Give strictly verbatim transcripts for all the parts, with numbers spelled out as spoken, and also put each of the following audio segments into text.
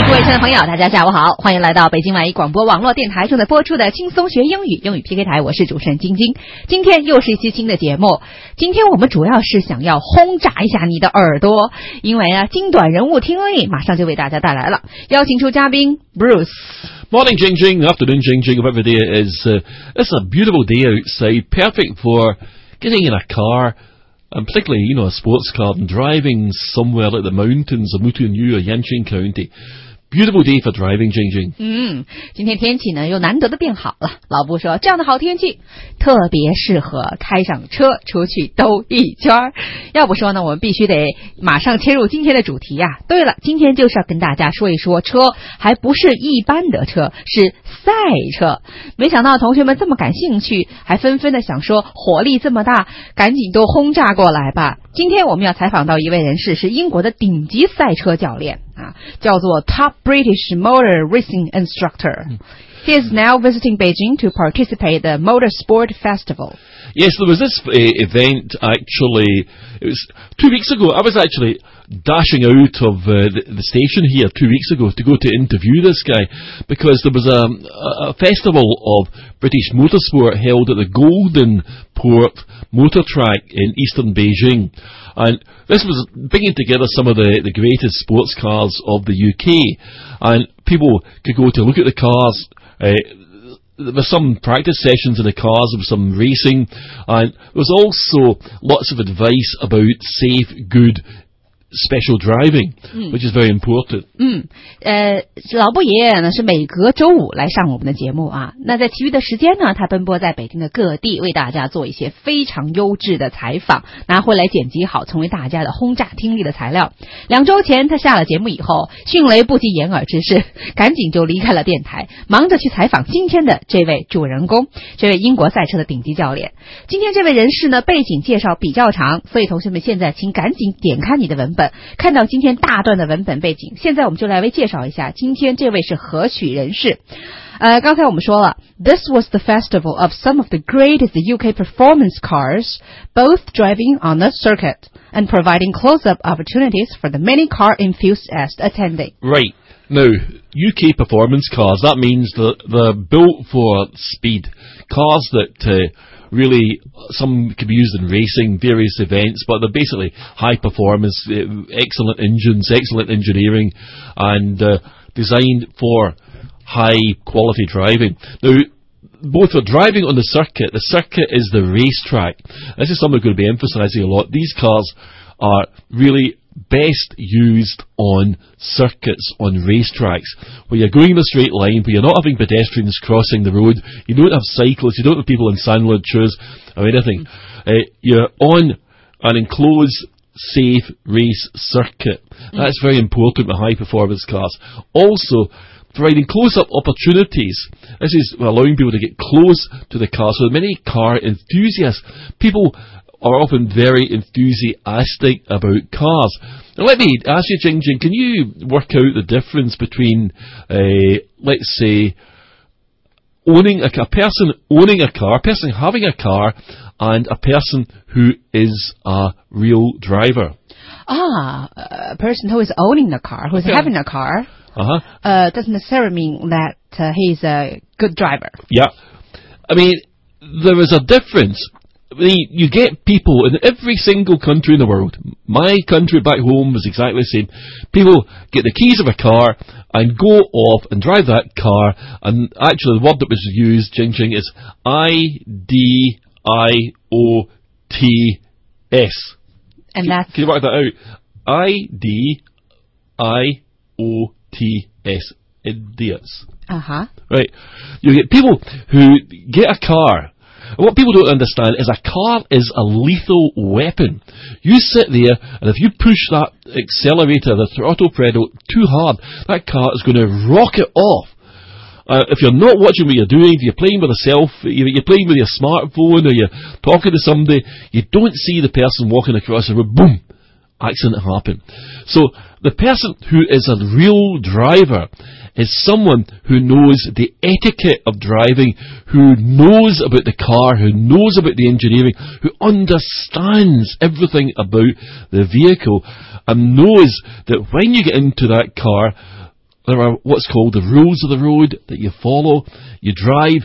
各位亲爱的朋友，大家下午好，欢迎来到北京万一广播网络电台正在播出的轻松学英语英语 P K 台，我是主持人晶晶。今天又是一期新的节目，今天我们主要是想要轰炸一下你的耳朵，因为啊，精短人物听力马上就为大家带来了，邀请出嘉宾 Bruce。Morning, Jing Jing. Afternoon, Jing Jing. Whatever day it is. Uh, it's a beautiful day outside, perfect for getting in a car, and particularly, you know, a sports car, and driving somewhere like the mountains of Mutunyu or Yanqing County.Beautiful day for driving, Jing Jing. 嗯，今天天气呢又难得的变好了。老布说，这样的好天气特别适合开上车出去兜一圈。要不说呢，我们必须得马上切入今天的主题呀。对了，今天就是要跟大家说一说车，还不是一般的车，是赛车。没想到同学们这么感兴趣，还纷纷的想说火力这么大，赶紧都轰炸过来吧。今天我们要采访到一位人士，是英国的顶级赛车教练啊，叫做 Top British Motor Racing Instructor. He is now visiting Beijing to participate in the Motorsport Festival. Yes, there was this uh, event actually, it was two weeks ago. I was actually dashing out of uh, the, the station here two weeks ago to go to interview this guy because there was a, a festival of British motorsport held at the Golden Port Motor Track in eastern Beijing. And this was bringing together some of the, the greatest sports cars of the U K. And people could go to look at the cars. Uh, there were some practice sessions in the cars, there was some racing, and there was also lots of advice about safe, good, special driving, mm. which is very important. 嗯，呃，老布爷爷呢是每隔周五来上我们的节目啊。那在其余的时间呢，他奔波在北京的各地，为大家做一些非常优质的采访，拿回来剪辑好，成为大家的轰炸听力的材料。两周前他下了节目以后，迅雷不及掩耳之势，赶紧就离开了电台，忙着去采访今天的这位主人公，这位英国赛车的顶级教练。今天这位人士呢，背景介绍比较长，所以同学们现在请赶紧点开你的文本，看到今天大段的文本背景。现在我们就来为介绍一下今天这位是何许人士。呃，刚才我们说了 This was the festival of some of the greatest U K performance cars, both driving on the circuit and providing close-up opportunities for the many car enthusiasts attending. Right. Now, U K performance cars, that means that they're built for speed. Cars that uh, really, some could be used in racing, various events, but they're basically high performance, uh, excellent engines, excellent engineering, and uh, designed for high quality driving. Now, both for driving on the circuit, the circuit is the racetrack. This is something we're going to be emphasising a lot. These cars are really best used on circuits, on racetracks, where you're going in a straight line, where you're not having pedestrians crossing the road, you don't have cyclists, you don't have people in sandalwood shoes or anything. Uh, you're on an enclosed, safe race circuit. That's very important with high performance cars. Also, providing close-up opportunities. This is allowing people to get close to the car. So many car enthusiasts, people are often very enthusiastic about cars. Now let me ask you, Jing Jing, can you work out the difference between, uh, let's say, owning a, a person owning a car, a person having a car, and a person who is a real driver? Ah, a person who is owning a car, who is okay. having a car, uh-huh. uh, doesn't necessarily mean that uh, he's a good driver. Yeah. I mean, there is a difference. I mean, you get people in every single country in the world. My country back home was exactly the same. People get the keys of a car and go off and drive that car. And actually, the word that was used, Jing Jing, is I D I O T S. And can, that's... Can you work that out? I D I O T S. Idiots. Uh-huh. Right. You get people who get a car. What people don't understand is a car is a lethal weapon. You sit there, and if you push that accelerator, the throttle pedal, too hard, that car is going to rocket off. Uh, if you're not watching what you're doing, if you're playing with a self, you're playing with your smartphone, or you're talking to somebody, you don't see the person walking across the road, boom, accident happen. So the person who is a real driver is someone who knows the etiquette of driving, who knows about the car, who knows about the engineering, who understands everything about the vehicle, and knows that when you get into that car, there are what's called the rules of the road that you follow. You drive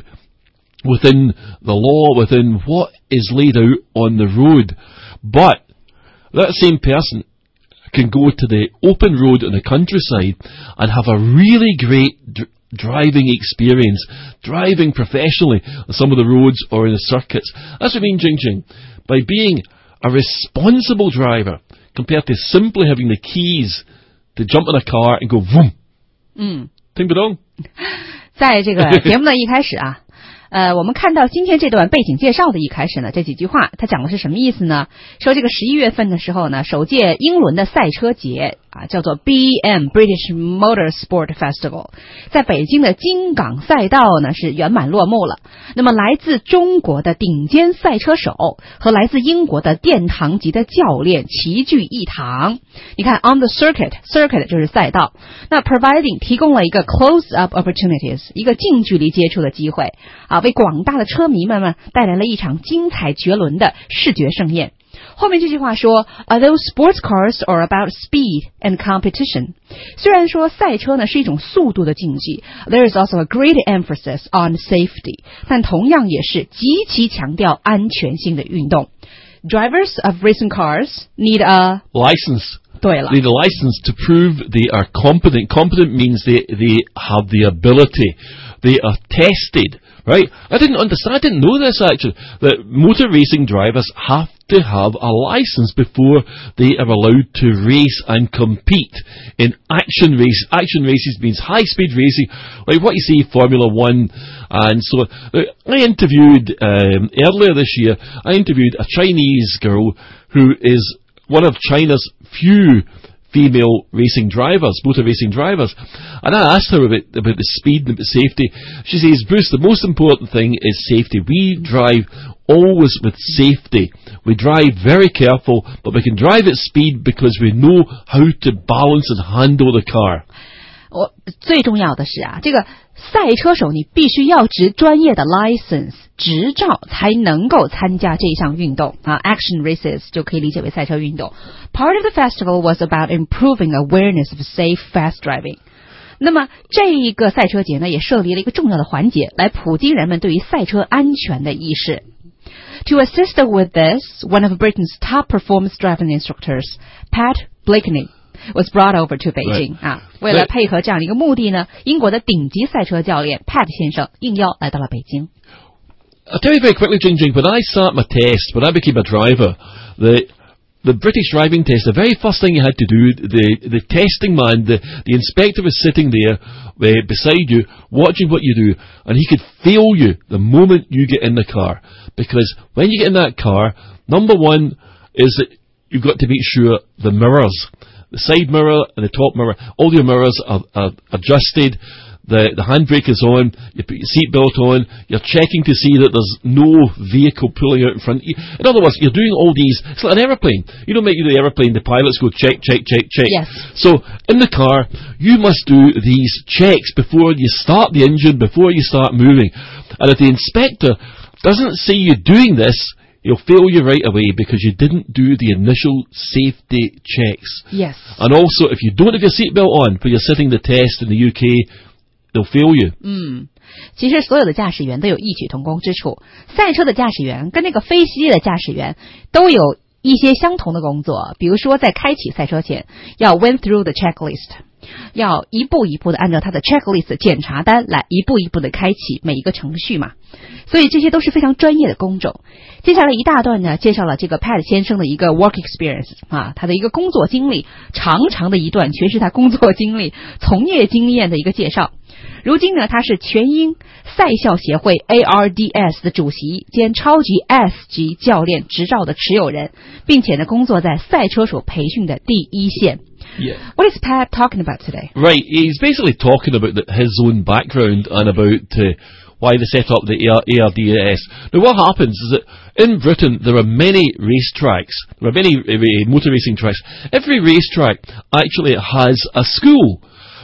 within the law, within what is laid out on the road. But that same person can go to the open road in the countryside and have a really great dr- driving experience, driving professionally on some of the roads or in the circuits. That's what I mean, Jing Jing. By being a responsible driver, compared to simply having the keys to jump in a car and go vroom. 嗯， 听不懂？ 在这个节目的一开始啊，呃，我们看到今天这段背景介绍的一开始呢，这几句话它讲的是什么意思呢？说这个十一月份的时候呢，首届英伦的赛车节啊，叫做 B M British Motorsport Festival， 在北京的金港赛道呢是圆满落幕了。那么来自中国的顶尖赛车手和来自英国的殿堂级的教练齐聚一堂。你看 on the circuit circuit 就是赛道，那 providing 提供了一个 close up opportunities 一个近距离接触的机会啊，为广大的车迷们们带来了一场精彩绝伦的视觉盛宴。后面这句话说 Although sports cars are about speed and competition， 虽然说赛车呢是一种速度的竞技， there is also a great emphasis on safety， 但同样也是极其强调安全性的运动。 Drivers of racing cars need a license. 对了 They need a license to prove they are competent. Competent means they, they have the ability. They are tested, right? I didn't understand, I didn't know this actually, that motor racing drivers have to have a license before they are allowed to race and compete in action races. Action races means high speed racing, like what you see Formula One and so on. I interviewed, um, earlier this year, I interviewed a Chinese girl who is one of China's few female racing drivers, motor racing drivers. And I asked her about, about the speed and about safety. She says, Bruce, the most important thing is safety. We drive always with safety. We drive very careful, but we can drive at speed because we know how to balance and handle the car. 我最重要的是啊，这个赛车手你必须要持专业的 license 执照才能够参加这项运动啊 ，action races 就可以理解为赛车运动。Part of the festival was about improving awareness of safe fast driving。那么这一个赛车节呢，也设立了一个重要的环节，来普及人们对于赛车安全的意识。To assist with this, one of Britain's top performance driving instructors, Pat Blakeney,was brought over to Beijing、right. 啊，为了配合这样的一个目的呢，英国的顶级赛车教练 Pat 先生应邀来到了北京。 I'll tell you very quickly, Jing Jing, when I sat my test, when I became a driver, the the British driving test, the very first thing you had to do, the the testing man, the, the inspector was sitting there uh, beside you, watching what you do, and he could fail you the moment you get in the car. Because when you get in that car, number one is that you've got to make sure the mirrors, the side mirror and the top mirror, all your mirrors are, are adjusted, the, the handbrake is on, you put your seatbelt on, you're checking to see that there's no vehicle pulling out in front of you. In other words, you're doing all these, it's like an aeroplane. You don't make the aeroplane, the pilots go check, check, check, check. Yes. So, in the car, you must do these checks before you start the engine, before you start moving. And if the inspector doesn't see you doing this, he'll fail you right away because you didn't do the initial safety checks. Yes. And also, if you don't have your seatbelt on when you're sitting the test in the U K, they'll fail you. 嗯，其实所有的驾驶员都有异曲同工之处。赛车的驾驶员跟那个飞机的驾驶员都有一些相同的工作，比如说在开启赛车前要 went through the checklist， 要一步一步的按照他的 checklist 检查单来一步一步的开启每一个程序嘛。所以这些都是非常专业的工种。接下来一大段呢，介绍了这个 Pat 先生的一个 work experience 啊，他的一个工作经历，长长的一段全是他工作经历、从业经验的一个介绍。如今呢，他是全英赛校协会 A R D S 的主席兼超级 S 级教练执照的持有人，并且呢，工作在赛车手培训的第一线。 Yeah. What is Pat talking about today? Right, he's basically talking about the, his own background and about uh, why they set up the A R D S. Now what happens is that in Britain there are many racetracks, there are many uh, motor racing tracks. Every racetrack actually has a school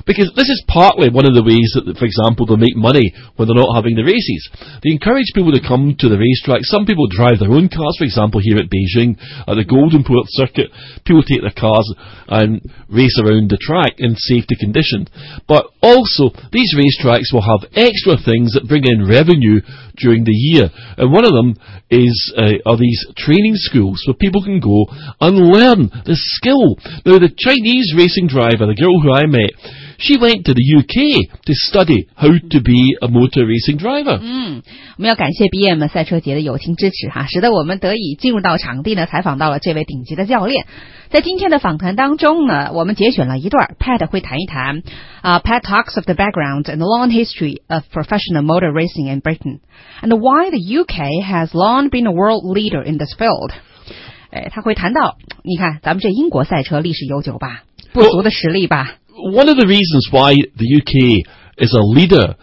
Because this is partly one of the ways that, for example, they'll make money when they're not having the races. They encourage people to come to the racetrack. Some people drive their own cars, for example, here at Beijing, at the Golden Port Circuit. People take their cars and race around the track in safety conditions. But also, these racetracks will have extra things that bring in revenue during the year. And one of them is uh, are these training schools where people can go and learn the skill. Now, the Chinese racing driver, the girl who I met, she went to the U K to study how to be a motor racing driver. 嗯，我们要感谢 B M 赛车节的友情支持哈，使得我们得以进入到场地呢，采访到了这位顶级的教练。在今天的访谈当中呢，我们节选了一段 Pat 会谈一谈啊、uh, Pat talks of the background and the long history of professional motor racing in Britain and why the U K has long been a world leader in this field. 哎，他会谈到，你看咱们这英国赛车历史悠久吧，不俗的实力吧。 One of the reasons why the U K is a leader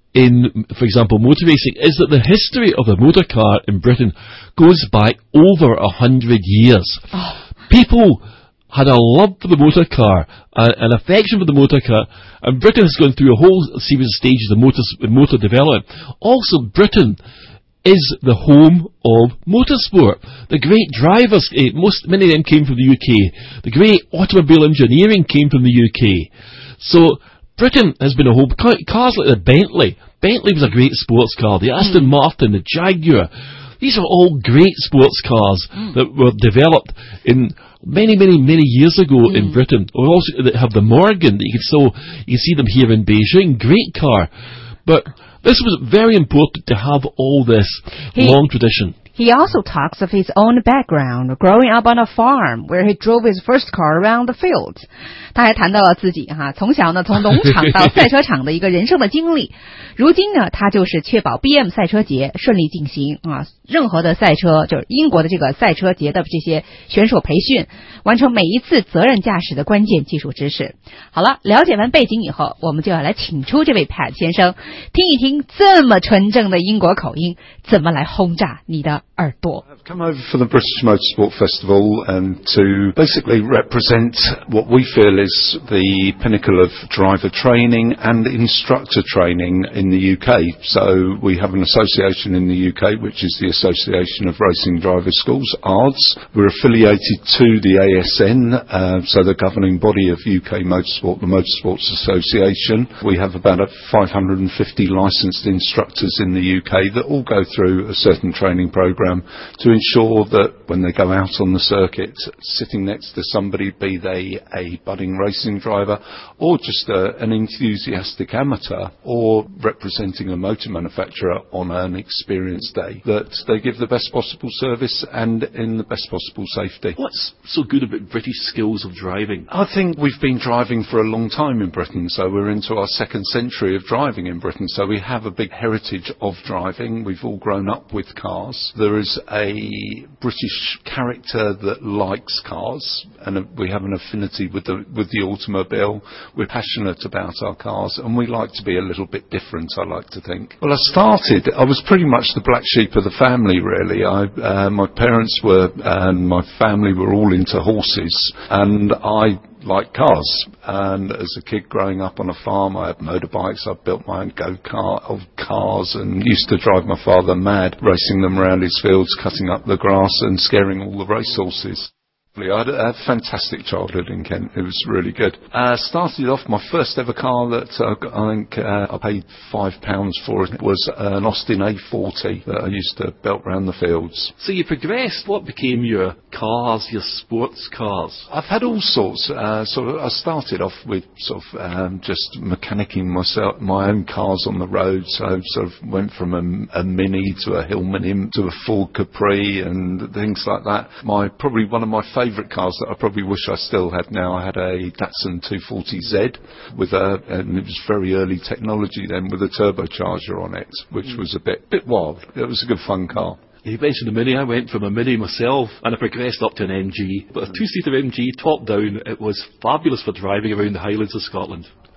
in, for example, motor racing is that the history of the motor car in Britain goes back over a hundred years. Oh. People had a love for the motor car, uh, an affection for the motor car, and Britain has gone through a whole series of stages of motor, motor development. Also, Britain is the home of motorsport. The great drivers, eh, most many of them came from the U K. The great automobile engineering came from the U K. So Britain has been a home. Cars like the Bentley. Bentley was a great sports car. The Aston mm. Martin, the Jaguar. These are all great sports cars mm. that were developed in many, many, many years ago mm. in Britain. We also have the Morgan that you can so you can see them here in Beijing. Great car, but this was very important to have all this he, long tradition. He also talks of his own background, growing up on a farm where he drove his first car around the fields. 他还谈到了自己哈，从小呢从农场到赛车场的一个人生的经历。如今呢，他就是确保 B M 赛车节顺利进行啊，任何的赛车就是英国的这个赛车节的这些选手培训，完成每一次责任驾驶的关键技术知识。好了，了解完背景以后，我们就要来请出这位 Pat 先生，听一听这么纯正的英国口音怎么来轰炸你的耳朵。 I've come over for the British Motorsport Festival and to basically represent what we feel is the pinnacle of driver training and instructor training in the U K. So we have an association in the U K which is the Association of Racing Driver Schools, A R D S. We're affiliated to the A S N, uh, so the governing body of U K Motorsport, the Motorsports Association. We have about five hundred fifty licensed instructors in the U K that all go through a certain training programme to ensure that when they go out on the circuit, sitting next to somebody, be they a budding racing driver or just a, an enthusiastic amateur or representing a motor manufacturer on an experience day, that they give the best possible service and in the best possible safety. What's so good about British skills of driving? I think we've been driving for a long time in Britain, so we're into our second century of driving in Britain, so we have a big heritage of driving. We've all grown up with cars. There is a British character that likes cars, and we have an affinity with the with the automobile. We're passionate about our cars, and we like to be a little bit different, I like to think. Well, I started, I was pretty much the black sheep of the family, really. I, uh, my parents were, and my family were all into horses, and I like cars. And as a kid growing up on a farm, I had motorbikes. I built my own go-kart of cars and used to drive my father mad, racing them around his fields, cutting up the grass and scaring all the racehorses. I had a fantastic childhood in Kent. It was really good. Uh, started off, my first ever car that uh, I think uh, I paid five pounds for it was an Austin A forty that I used to belt around the fields. So you progressed. What became your cars, your sports cars? I've had all sorts. Uh, sort of, I started off with sort of um, just mechanicking myself, my own cars on the road. So I sort of went from a, a Mini to a Hillman to a Ford Capri and things like that. My probably one of my favourite favourite cars that I probably wish I still had now. I had a Datsun two forty Z with a, and it was very early technology then, with a turbocharger on it, which mm. was a bit bit wild. It was a good fun car. You mentioned a Mini. I went from a Mini myself and I progressed up to an M G. But a two-seater M G, top down, it was fabulous for driving around the Highlands of Scotland.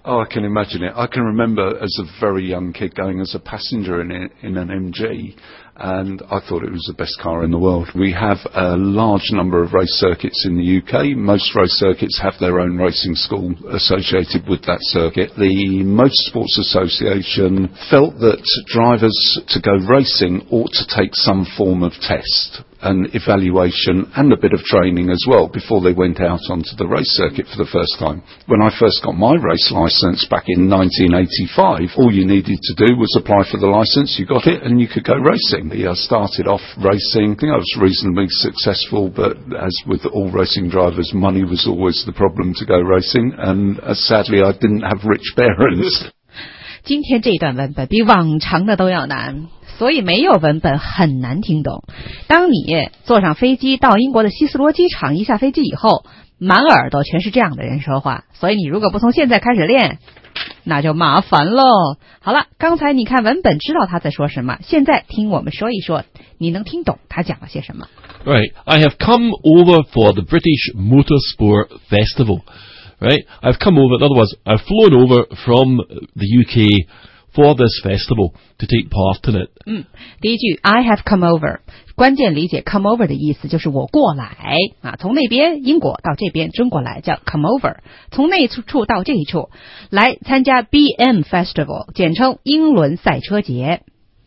Oh, I can imagine it. I can remember as a very young kid going as a passenger in, a, in an M G, and I thought it was the best car in the world. We have a large number of race circuits in the U K. Most race circuits have their own racing school associated with that circuit. The Motorsports Association felt that drivers to go racing ought to take some form of test and evaluation and a bit of training as well before they went out onto the race circuit for the first time. When I first got my race licence back in nineteen eighty-five, all you needed to do was apply for the licence, you got it, and you could go racing. I started off racing. I think I was reasonably successful, but as with all racing drivers, money was always the problem to go racing, and uh, sadly I didn't have rich parents. 今天这段文本比往常的都要难，所以没有文本很难听懂。当你坐上飞机到英国的希斯罗机场，一下飞机以后，满耳朵全是这样的人说话，所以你如果不从现在开始练，那就麻烦喽。好了，刚才你看文本知道他在说什么，现在听我们说一说，你能听懂他讲了些什么。 Right, I have come over for the British Motorsport Festival. Right, I've come over, in other words, I've flown over from the U K for this festival to take part in it. 嗯，第一句 I have come over， 关键理解 come over 的意思就是我过来啊，从那边英国到这边中国来叫 come over， 从那处到这一处来参加 B M Festival， 简称英伦赛车节。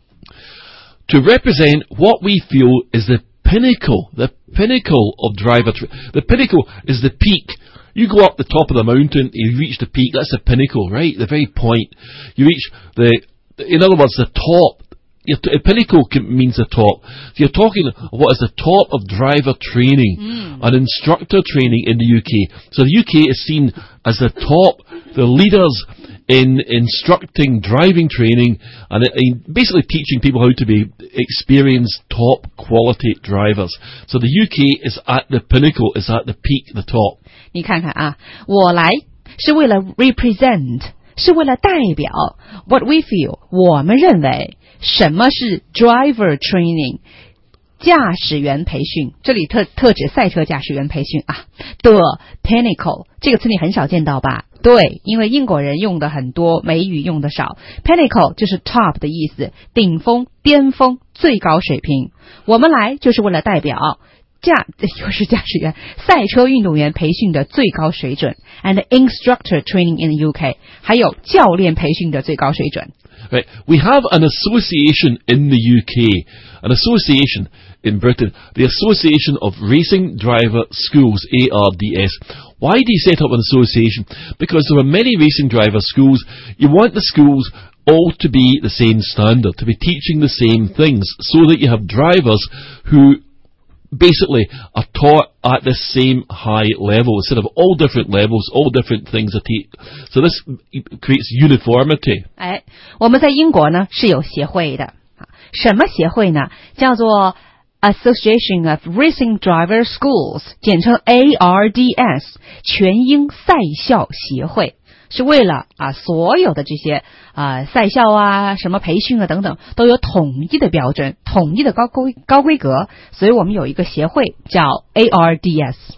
To represent what we feel is the pinnacle, the pinnacle of driver, tra- the pinnacle is the peak. You go up the top of the mountain, you reach the peak, that's the pinnacle, right? The very point. You reach the, in other words, the top. Your t- pinnacle can, means the top. So you're talking what is the top of driver training mm. and instructor training in the U K. So the U K is seen as the top, the leaders in instructing driving training and in basically teaching people how to be experienced, top quality drivers. So the U K is at the pinnacle, is at the peak, the top. 你看看啊，我来是为了 represent， 是为了代表 what we feel， 我们认为什么是 driver training， 驾驶员培训，这里特特指赛车驾驶员培训啊的 pinnacle， 这个词你很少见到吧？对，因为英国人用的很多，美语用的少。pinnacle 就是 top 的意思，顶峰、巅峰、最高水平。我们来就是为了代表驾又是驾驶员赛车运动员培训的最高水准 and instructor training in the U K， 还有教练培训的最高水准。 Right, we have an association in the U K, an association in Britain, the Association of Racing Driver Schools, A R D S. Why do you set up an association? Because there are many racing driver schools. You want the schools all to be the same standard, to be teaching the same things, so that you have drivers who basically are taught at the same high level instead of all different levels, all different things are taught. So this creates uniformity. 哎，我们在英国呢是有协会的，什么协会呢？叫做 Association of Racing Driver Schools， 简称 A R D S， 全英赛校协会。是为了啊，所有的这些啊赛校啊、什么培训啊等等，都有统一的标准、统一的高规高规格，所以我们有一个协会叫 A R D S。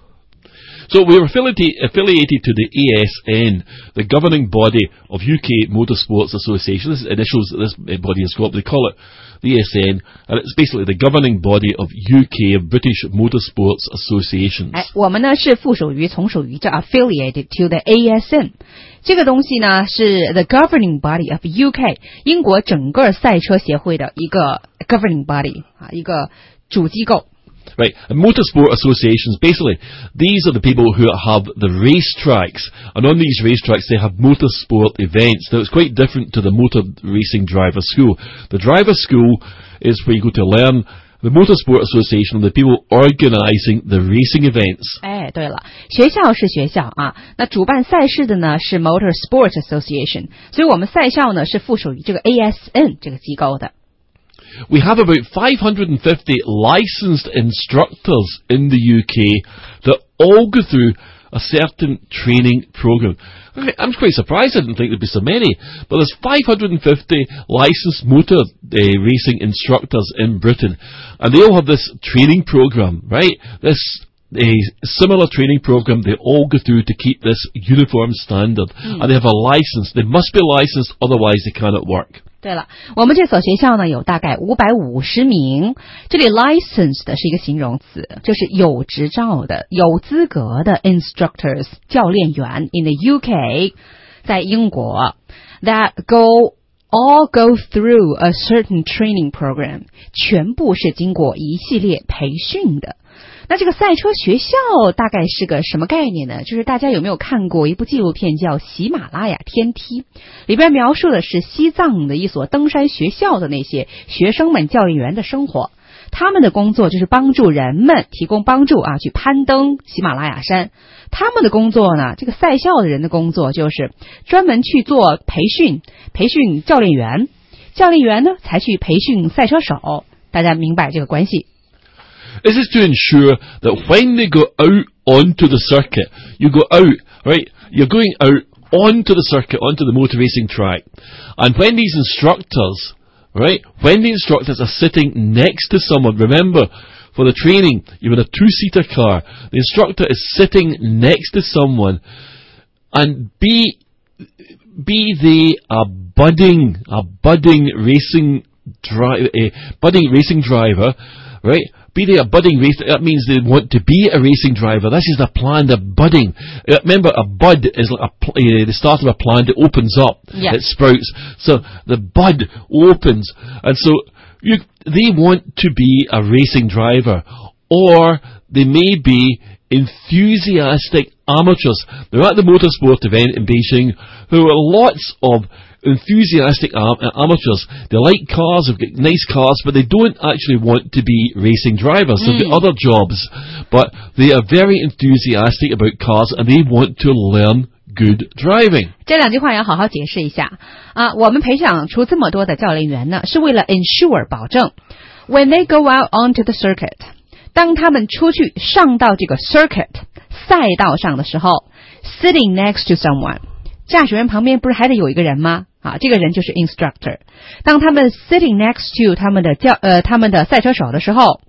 So we're affiliated, affiliated to the A S N, the governing body of U K Motorsports Association. This is initials that this body has got. They call it the A S N, and it's basically the governing body of U K British Motorsports Associations. 哎，我们呢是附属于、从属于这 affiliated to the A S N。这个东西呢是 the governing body of U K 英国整个赛车协会的一个 governing body 啊，一个主机构。 Right, and motorsport associations, basically, these are the people who have the racetracks, and on these racetracks they have motorsport events. Now, it's quite different to the motor racing driver school. The driver school is where you go to learn. The Motorsport Association are the people organising the racing events. 哎，对了，学校是学校啊，那主办赛事的呢是 Motorsport Association， 所以我们赛校呢是附属于这个 A S N 这个机构的。 We have about five hundred fifty licensed instructors in the U K that all go through a certain training program. I'm quite surprised. I didn't think there'd be so many, but there's five hundred fifty licensed motor uh, racing instructors in Britain, and they all have this training program, right? This a similar training program they all go through to keep this uniform standard. Mm. And they have a license. They must be licensed, otherwise they cannot work. 对了，我们这所学校呢有大概五百五十名，这里 licensed 是一个形容词，就是有执照的、有资格的 instructors 教练员 in the U K 在英国 that go all go through a certain training program 全部是经过一系列培训的。那这个赛车学校大概是个什么概念呢？就是大家有没有看过一部纪录片叫《喜马拉雅天梯》，里边描述的是西藏的一所登山学校的那些学生们、教练员的生活。他们的工作就是帮助人们提供帮助啊，去攀登喜马拉雅山。他们的工作呢，这个赛校的人的工作就是专门去做培训，培训教练员，教练员呢才去培训赛车手。大家明白这个关系 ？This is to ensure that when they go out onto the circuit, you go out, right? You're going out onto the circuit, onto the motor racing track. And when these instructors, right, when the instructors are sitting next to someone, remember, for the training, you're in a two-seater car. The instructor is sitting next to someone, and be, be they a budding, a budding racing dri- a budding racing driver, right? Be they a budding racer, that means they want to be a racing driver. This is the plan, the budding. Uh, remember, a bud is like a pl- uh, the start of a plant. It opens up, yeah. It sprouts. So the bud opens, and so you, they want to be a racing driver, or they may be enthusiastic amateurs. They're at the motorsport event in Beijing, who are lots of enthusiastic am- amateurs. They like cars, they've got nice cars, but they don't actually want to be racing drivers. They've got other jobs, but they are very enthusiastic about cars and they want to learn good driving. 这两句话要好好解释一下啊！我们培养出这么多的教练员呢，是为了 ensure 保证 when they go out onto the circuit， 当他们出去上到这个 circuit 赛道上的时候 ，sitting next to someone， 驾驶员旁边不是还得有一个人吗？啊，这个人就是 instructor。当他们 sitting next to 他们的教呃他们的赛车手的时候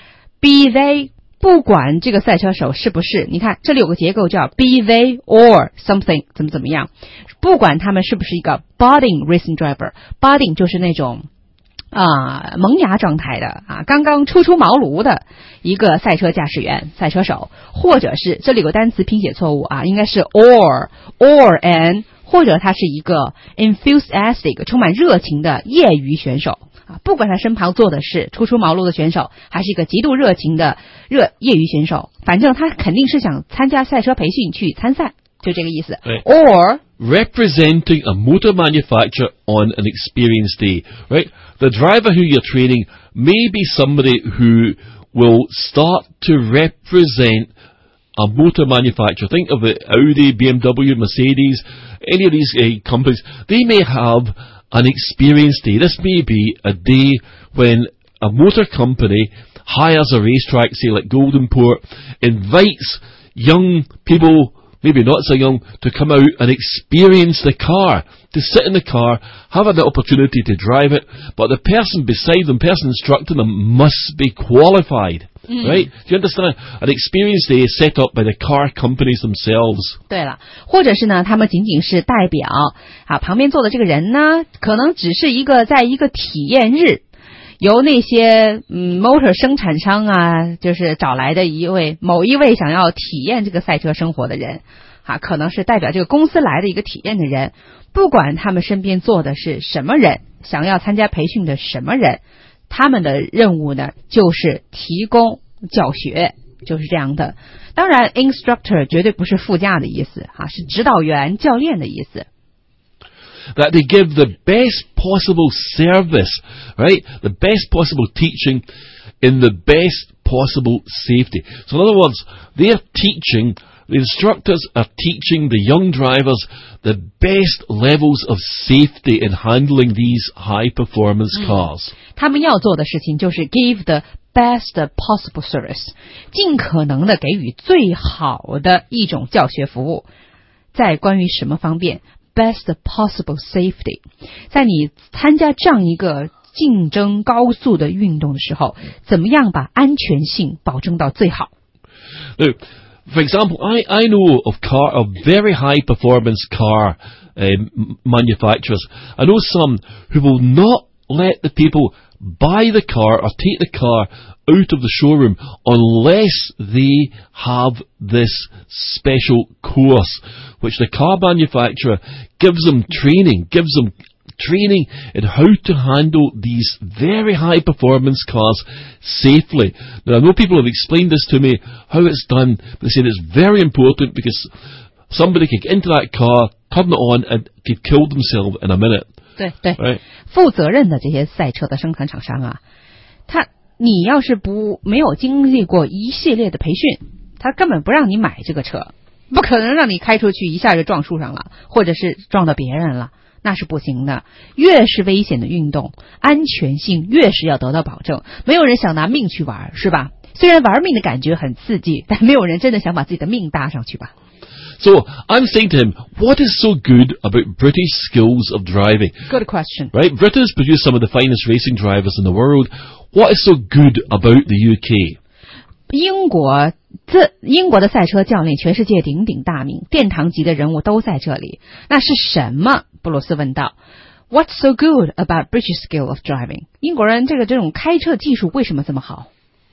，be they 不管这个赛车手是不是，你看这里有个结构叫 be they or something 怎么怎么样，不管他们是不是一个 budding racing driver，budding 就是那种啊萌芽状态的啊刚刚初出茅庐的一个赛车驾驶员、赛车手，或者是这里有个单词拼写错误啊，应该是 or or an。或者他是一个 enthusiastic 充满热情的业余选手啊，不管他身旁坐的是初出茅庐的选手，还是一个极度热情的热业余选手，反正他肯定是想参加赛车培训去参赛，就这个意思。 Right. Or representing a motor manufacturer on an experience day, right? The driver who you're training may be somebody who will start to represent a motor manufacturer. Think of the Audi, B M W, Mercedes, any of these uh, companies. They may have an experience day. This may be a day when a motor company hires a racetrack, say like Goldenport, invites young people, maybe not so young, to come out and experience the car, to sit in the car, have an opportunity to drive it, but the person beside them, person instructing them, must be qualified. Mm. Right? Do you understand? An experience day is set up by the car companies themselves. 对了，或者是呢，他们仅仅是代表啊，旁边坐的这个人呢，可能只是一个在一个体验日，由那些嗯 motor 生产商啊，就是找来的一位某一位想要体验这个赛车生活的人，啊，可能是代表这个公司来的一个体验的人，不管他们身边坐的是什么人，想要参加培训的什么人。他们的任务呢，就是提供教学，就是这样的。当然 ，instructor 绝对不是副驾的意思，哈，是指导员、教练的意思。 That they give the best possible service, right? The best possible teaching in the best possible safety. So in other words, they are teaching, the instructors are teaching the young drivers the best levels of safety in handling these high performance cars. 他们要做的事情就是 give the best possible service， 尽可能的给予最好的一种教学服务。在关于什么方面 best possible safety， 在你参加这样一个竞争高速的运动的时候，怎么样把安全性保证到最好 Now, for example, I, I know of car, of very high performance car um, manufacturers. I know some who will not let the people buy the car or take the car out of the showroom unless they have this special course, which the car manufacturer gives them training, gives them training in how to handle these very high performance cars safely. Now I know people have explained this to me, how it's done, but they say it's very important because somebody could get into that car, turn it on and could kill themselves in a minute. 对对， Right? 负责任的这些赛车的生产厂商啊，他你要是不没有经历过一系列的培训，他根本不让你买这个车，不可能让你开出去一下就撞树上了，或者是撞到别人了。那是不行的，越是危险的运动，安全性越是要得到保证。没有人想拿命去玩，是吧？虽然玩命的感觉很刺激，但没有人真的想把自己的命搭上去吧。 So I'm saying to him, what is so good about British skills of driving? Good question. Right? Britain's produced some of the finest racing drivers in the world. What is so good about the U K? 英国这英国的赛车教练全世界鼎鼎大名，殿堂级的人物都在这里。那是什么？布鲁斯问道。What's so good about British skill of driving? 英国人这个这种开车技术为什么这么好？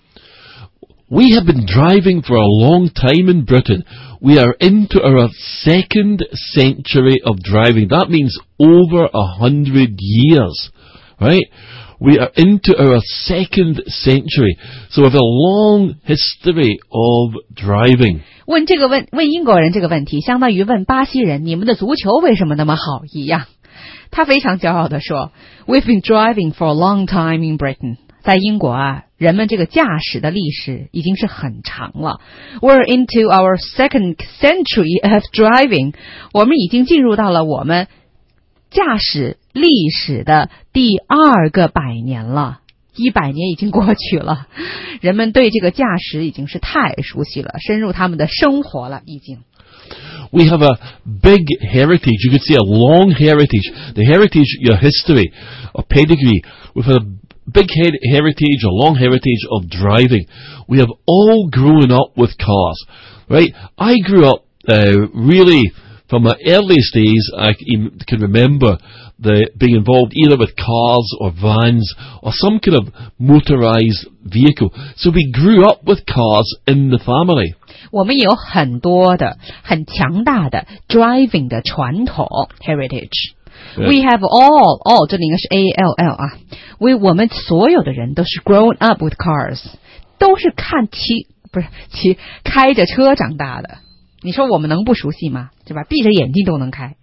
We have been driving for a long time in Britain. We are into our second century of driving. That means over a hundred years, right? We are into our second century. So we have a long history of driving. 问这个问问英国人这个问题，相当于问巴西人你们的足球为什么那么好一样。他非常骄傲地说 We've been driving for a long time in Britain. 在英国啊，人们这个驾驶的历史已经是很长了。We're into our second century of driving. 我们已经进入到了我们驾驶历史的第二个百年了。一百年已经过去了，人们对这个驾驶已经是太熟悉了，深入他们的生活了已经。 We have a big heritage, you could say a long heritage, the heritage, your history, a pedigree. We've had a big he- heritage, a long heritage of driving. We have all grown up with cars, right? I grew up uh, really, from my earliest days, I can remember the being involved either with cars or vans or some kind of motorized vehicle. So we grew up with cars in the family. 我们有很多的很强大的 driving 的传统 heritage. Yeah. We have all, all 这里应该是 A L L 啊。We 我们所有的人都是 grown up with cars， 都是看骑不是骑开着车长大的。你说我们能不熟悉吗？对吧？闭着眼睛都能开。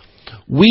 We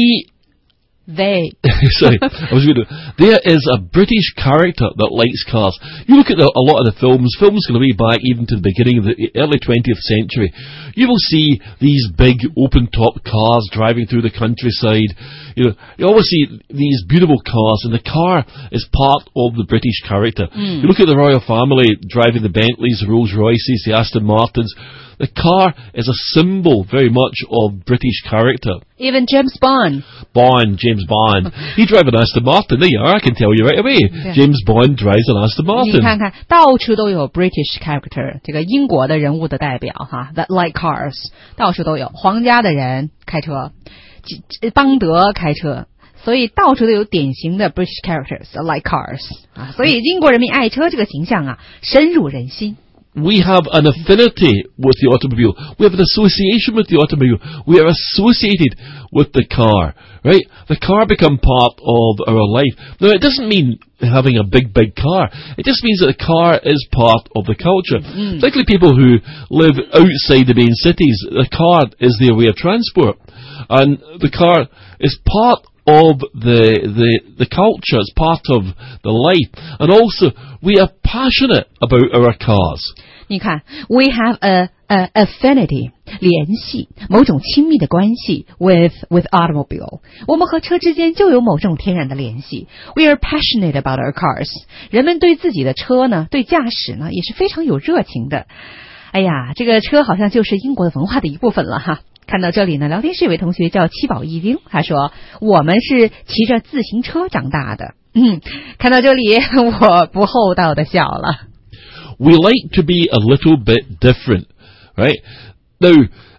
They sorry, I was going to. There is a British character that likes cars. You look at the, a lot of the films, films going way back even to the beginning of the early twentieth century. You will see these big open-top cars driving through the countryside. You know, you always see these beautiful cars, and the car is part of the British character. Mm. You look at the royal family driving the Bentleys, the Rolls Royces, the Aston Martins. The car is a symbol very much of British character. Even James Bond. Bond, James Bond. He drives an Aston Martin. There you are, I can tell you right away. Yeah. James Bond drives an Aston 你 Martin. 看看，到处都有 British character， 这个英国的人物的代表哈 ，that like cars， 到处都有。皇家的人开车，邦德开车，所以到处都有典型的 British characters like cars 啊。所以英国人民爱车这个形象啊，深入人心。 We have an affinity with the automobile. We have an association with the automobile. We are associated with the car, right? The car become part of our life. Now, it doesn't mean having a big, big car. It just means that the car is part of the culture. Mm. Particularly people who live outside the main cities, the car is their way of transport. And the car is part of the, the, the culture, it's part of the life. And also, we are passionate about our cars. 你看 we have a, a affinity 联系某种亲密的关系 with with automobile 我们和车之间就有某种天然的联系 we are passionate about our cars 人们对自己的车呢对驾驶呢也是非常有热情的哎呀这个车好像就是英国的文化的一部分了哈看到这里呢聊天室有位同学叫七宝一丁他说我们是骑着自行车长大的嗯看到这里我不厚道的笑了 we like to be a little bit different, right? Now,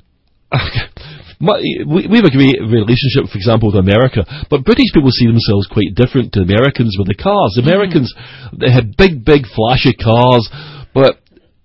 my, we, we have a great relationship, for example, with America, but British people see themselves quite different to Americans with the cars. Americans, mm. they had big, big, flashy cars, but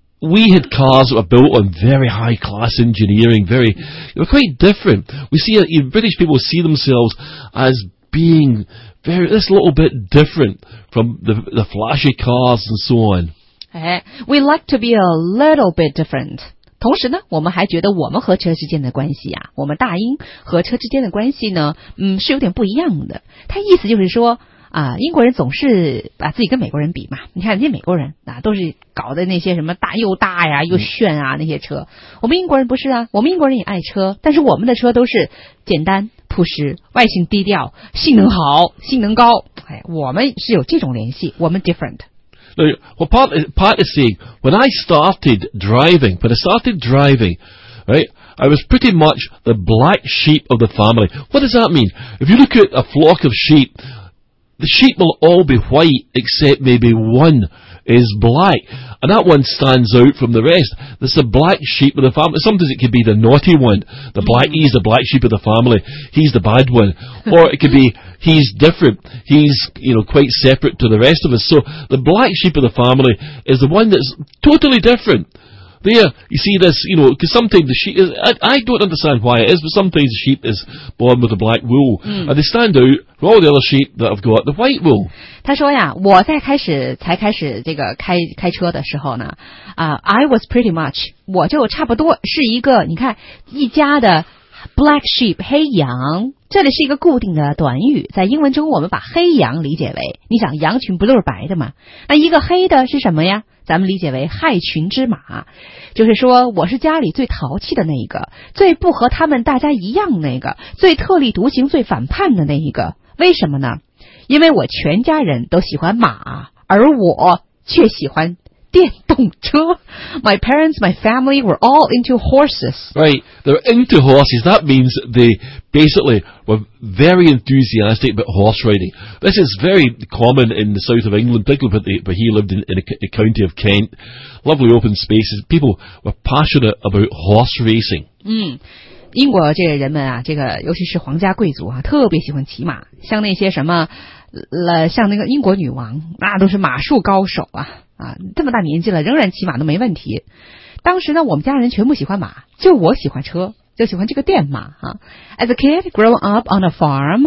we had cars that were built on very high-class engineering, very, they were quite different. We see, you know, British people see themselves as being very, this little bit different from the, the flashy cars and so on. Eh, we like to be a little bit different. 同时呢，我们还觉得我们和车之间的关系啊，我们大英和车之间的关系呢，嗯，是有点不一样的。它意思就是说啊，英国人总是把自己跟美国人比嘛。你看人家美国人啊，都是搞的那些什么大又大呀，又炫啊那些车。我们英国人不是啊，我们英国人也爱车，但是我们的车都是简单朴实，外形低调，性能好，性能高。哎，我们是有这种联系，我们 different。Now, well, part, part is saying, when I started driving, when I started driving, right, I was pretty much the black sheep of the family. What does that mean? If you look at a flock of sheep, the sheep will all be white, except maybe one is black. And that one stands out from the rest. That's the black sheep of the family. Sometimes it could be the naughty one. The black, he's the black sheep of the family. He's the bad one. Or it could be, he's different. He's, you know, quite separate to the rest of us. So the black sheep of the family is the one that's totally different. There, you see this, you know, because sometimes the sheep, is, I, I don't understand why it is, but sometimes the sheep is born with the black wool, mm. and they stand out from all the other sheep that have got the white wool. 他说呀，我在开始才开始这个开开车的时候呢，啊、uh, ，I was pretty much， 我就差不多是一个，你看一家的 black sheep 黑羊，这里是一个固定的短语，在英文中我们把黑羊理解为，你想羊群不都是白的吗？那一个黑的是什么呀？咱们理解为害群之马，就是说我是家里最淘气的那一个，最不和他们大家一样那个，最特立独行最反叛的那一个。为什么呢？因为我全家人都喜欢马，而我却喜欢电动车。 My parents, my family were all into horses. Right, they're into horses. That means they basically were very enthusiastic about horse riding. This is very common in the south of England, particularly where he lived in, in the county of Kent. Lovely open spaces. People were passionate about horse racing. 嗯，英国这个人们啊，这个尤其是皇家贵族啊，特别喜欢骑马。像那些什么，呃，像那个英国女王，那都是马术高手啊。啊，这么大年纪了，仍然骑马都没问题。当时呢，我们家人全部喜欢马，就我喜欢车，就喜欢这个电马啊。As a kid, growing up on a farm,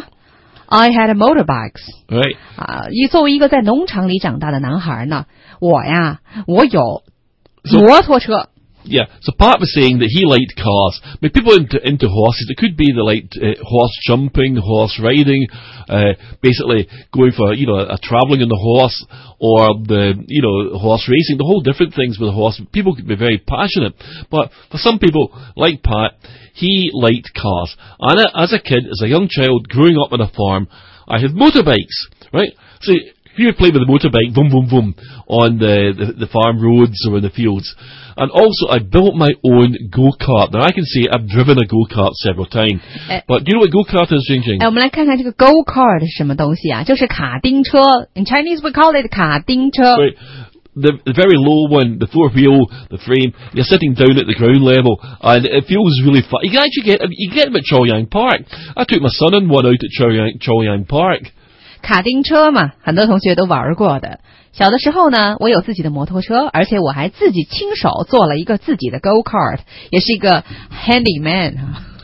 I had motorbikes. Right. 啊，一作为一个在农场里长大的男孩呢，我呀，我有摩托车。 Yeah, so part was saying that he liked cars. I mean, people into into horses. It could be they liked uh, horse jumping, horse riding, uh, basically going for, you know, a, a travelling on the horse, or the, you know, horse racing. The whole different things with a horse. People could be very passionate, but for some people, like Pat, he liked cars. And as a kid, as a young child, growing up on a farm, I had motorbikes, right? So he would play with the motorbike, boom, boom, boom, on the, the, the farm roads or in the fields. And also, I built my own go-kart. Now, I can say I've driven a go-kart several times. Uh, but do you know what go-kart is, Jing Jing? 哎，我们来看看这个 go-kart 是什么东西啊？就是卡丁车。In Chinese, we call it 卡丁车。 Right. The, the very low one, the four wheel, the frame, you're sitting down at the ground level, and it feels really fun. You can actually get, you can get them at Chaoyang Park. I took my son and one out at Chaoyang, Chaoyang Park. 卡丁车嘛，很多同学都玩过的。小的时候呢，我有自己的摩托车，而且我还自己亲手做了一个自己的 go-kart， 也是一个 handyman。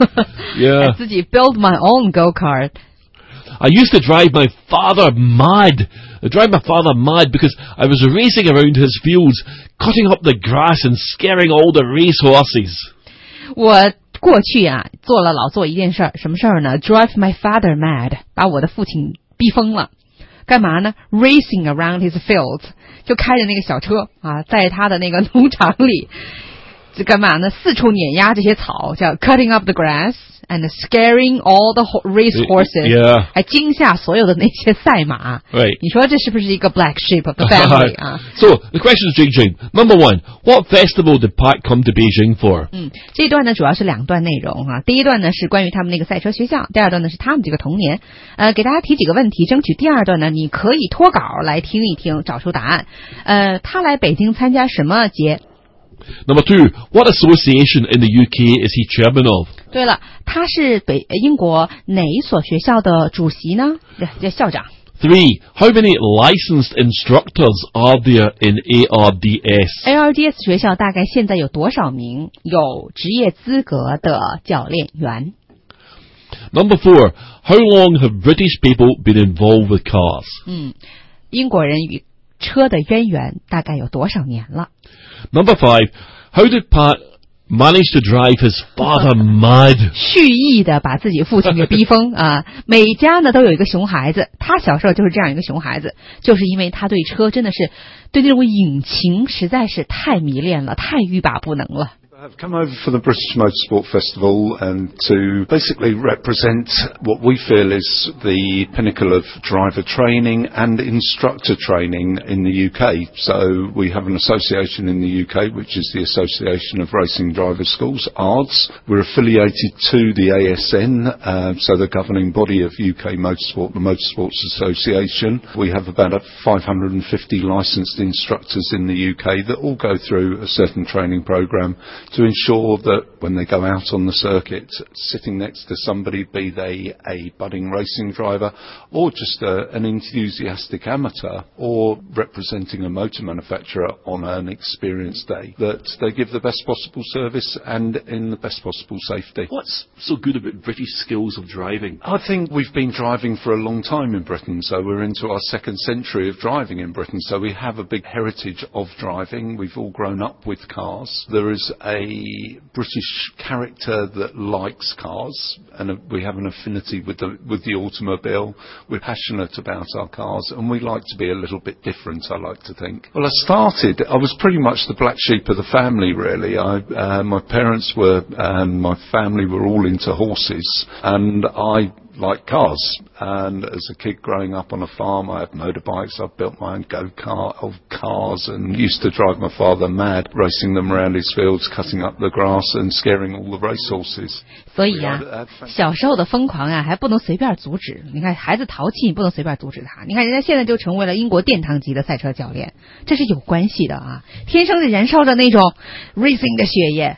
Yeah. 自己 build my own go-kart. I used to drive my father mad. I drive my father mad because I was racing around his fields, cutting up the grass and scaring all the race horses. 我过去啊，做了老做一件事儿，什么事儿呢？ Drive my father mad， 把我的父亲逼疯了。干嘛呢？ Racing around his fields， 就开着那个小车啊，在他的那个农场里这干嘛呢？四处碾压这些草，叫 cutting up the grass and scaring all the race horses， yeah. 还惊吓所有的那些赛马。 Right. 你说这是不是一个 black sheep of the family 啊 ？So the question is, Jing Jing. Number one, what festival did Pat come to Beijing for? 嗯，这一段呢主要是两段内容哈、啊。第一段呢是关于他们那个赛车学校，第二段呢是他们这个童年。呃，给大家提几个问题，争取第二段呢你可以脱稿来听一听，找出答案。呃，他来北京参加什么节？ Number two, what association in the U K is he chairman of? 对了，他是北英国哪一所学校的主席呢？叫校长。 Three, how many licensed instructors are there in A R D S? A R D S 学校大概现在有多少名有职业资格的教练员？ Number four, how long have British people been involved with cars? 嗯，英国人与车的渊源大概有多少年了？ Number five, how did Pat manage to drive his father mad? 蓄意的把自己父亲给逼疯啊！每家呢都有一个熊孩子，他小时候就是这样一个熊孩子，就是因为他对车真的是对那种引擎实在是太迷恋了，太欲罢不能了。 I've come over for the British Motorsport Festival and to basically represent what we feel is the pinnacle of driver training and instructor training in the U K. So we have an association in the U K which is the Association of Racing Driver Schools, A R D S. We're affiliated to the A S N, uh, so the governing body of U K Motorsport, the Motorsports Association. We have about five hundred fifty licensed instructors in the U K that all go through a certain training programme to ensure that when they go out on the circuit, sitting next to somebody, be they a budding racing driver or just a, an enthusiastic amateur or representing a motor manufacturer on an experience day, that they give the best possible service and in the best possible safety. What's so good about British skills of driving? I think we've been driving for a long time in Britain, so we're into our second century of driving in Britain, so we have a big heritage of driving. We've all grown up with cars. There is a British character that likes cars, and we have an affinity with the with the automobile. We're passionate about our cars, and we like to be a little bit different, I like to think. Well, I started, I was pretty much the black sheep of the family, really. I, uh, my parents were, and my family were all into horses, and I like cars. And as a kid growing up on a farm, I had motorbikes. I built my own go-kart of cars and used to drive my father mad, racing them around his fields, cutting up the grass and scaring all the racehorses. 所以啊，小时候的疯狂啊，还不能随便阻止。你看，孩子淘气，你不能随便阻止他。你看，人家现在就成为了英国殿堂级的赛车教练，这是有关系的啊，天生就燃烧着那种 racing 的血液。